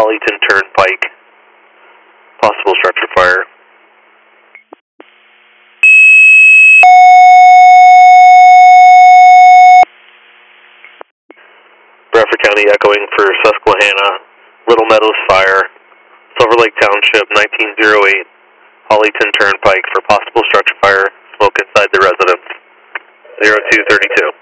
Hollyton Turnpike. Possible structure fire. Bradford County echoing for Susquehanna, Little Meadows Fire, Silver Lake Township, 1908, Hollyton Turnpike for possible structure fire, smoke inside the residence. 0232.